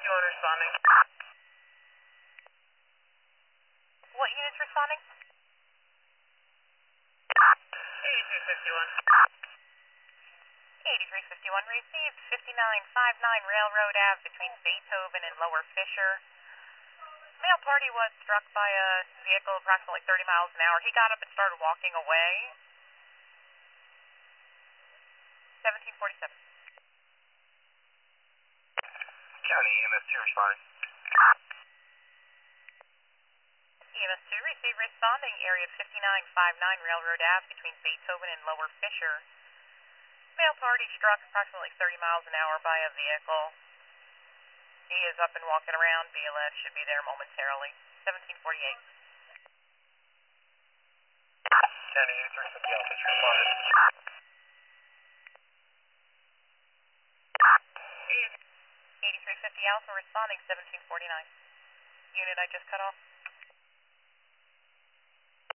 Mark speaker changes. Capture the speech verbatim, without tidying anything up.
Speaker 1: fifty-one responding.
Speaker 2: What unit's responding?
Speaker 1: eighty-three fifty-one.
Speaker 2: eighty-three fifty-one received, fifty-nine fifty-nine Railroad Ave between Beethoven and Lower Fisher. Male party was struck by a vehicle approximately thirty miles an hour. He got up and started walking away. seventeen forty-seven.
Speaker 1: County E M S two responding.
Speaker 2: E M S two received responding, area fifty-nine fifty-nine Railroad Ave between Beethoven and Lower Fisher. Male party struck approximately thirty miles an hour by a vehicle. He is up and walking around. B L S should be there momentarily. seventeen forty-eight.
Speaker 1: County eighty-three fifty Alpha responded.
Speaker 2: eighty-three fifty Alpha responding, seventeen forty-nine. Unit I just cut off.